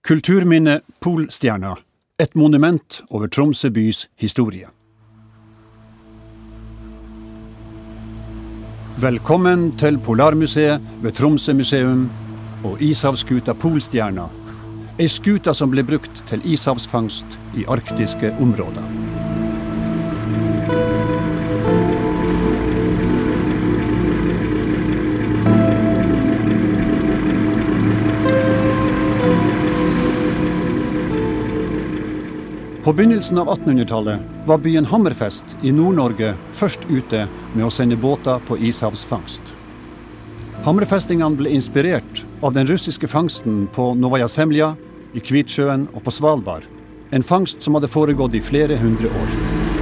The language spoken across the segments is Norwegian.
Kulturminne Polstjerna, et monument over Tromsø bys historie. Velkommen til Polarmuseet ved Tromsø museum og ishavsskuta Polstjerna, ei skuta som ble brukt til ishavsfangst i arktiske områder. På begynnelsen av 1800-tallet var byen Hammerfest i Nord-Norge først ute med å sende båter på ishavsfangst. Hammerfestingene ble inspirert av den russiske fangsten på Novaja Zemlja, i Kvitsjøen og på Svalbard, en fangst som hadde foregått i flere hundre år.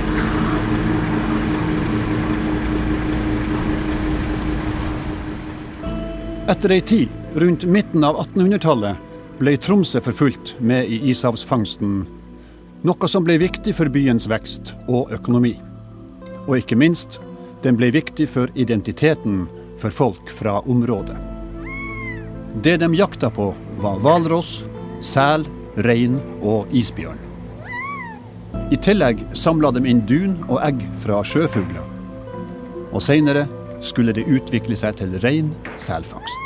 Etter ei tid, rundt midten av 1800-tallet, ble Tromsø forfulgt med i ishavsfangsten, noe som ble viktig for byens vekst og økonomi. Og ikke minst, den ble viktig for identiteten for folk fra området. Det de jakta på var hvalross, sel, rein og isbjørn. I tillegg samla de inn dun og egg fra sjøfugler. Og senere skulle det utvikle seg til rein selfangst.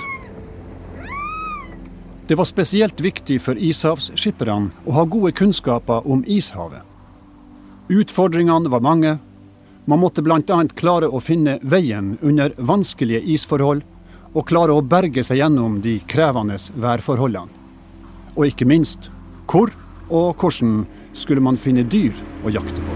Det var spesielt viktig for ishavsskipperne å ha gode kunnskaper om ishavet. Utfordringene var mange. Man måtte blant annet klare å finne veien under vanskelige isforhold og klare å berge seg gjennom de krevende værforholdene. Og ikke minst, hvor og hvordan skulle man finne dyr å jakte på.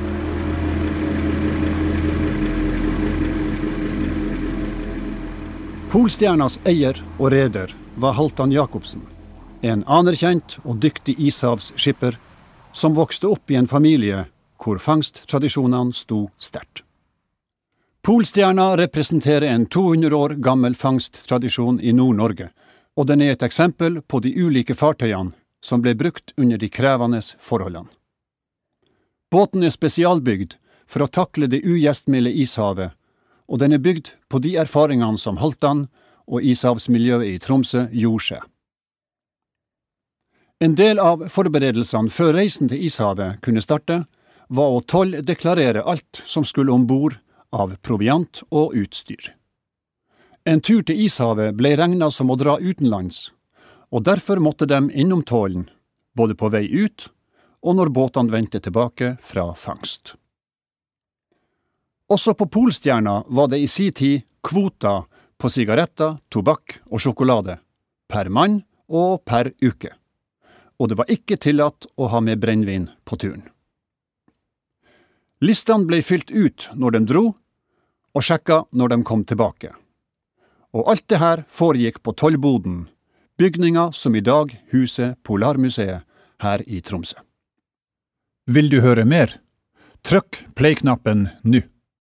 Polstjernas eier og reder var Halvdan Jacobsen, en anerkjent og dyktig ishavsskipper som vokste opp i en familie hvor fangsttradisjonene sto sterkt. Polstjerna representerer en 200 år gammel fangsttradisjon i Nord-Norge, og den er et eksempel på de ulike fartøyene som ble brukt under de krevende forholdene. Båten er spesialbygd for å takle det ugjestmilde ishavet, og den er bygd på de erfaringene som Halvdan og ishavsmiljøet i Tromsø gjorde seg. En del av forberedelsene før reisen til ishavet kunne starte, var å tolldeklarere alt som skulle ombord av proviant og utstyr. En tur til ishavet ble regnet som å dra utenlands, og derfor måtte de innom tollen, både på vei ut og når båtene vendte tilbake fra fangst. Også på Polstjerna var det i sin tid kvoter på sigaretter, tobakk og sjokolade, per mann og per uke. Og det var ikke tillatt å ha med brennvin på turen. Listene ble fylt ut når de dro, og sjekka når de kom tilbake. Og alt det her foregikk på tollboden, bygninga som i dag huser Polarmuseet her i Tromsø. Vil du høre mer? Trykk play-knappen nå.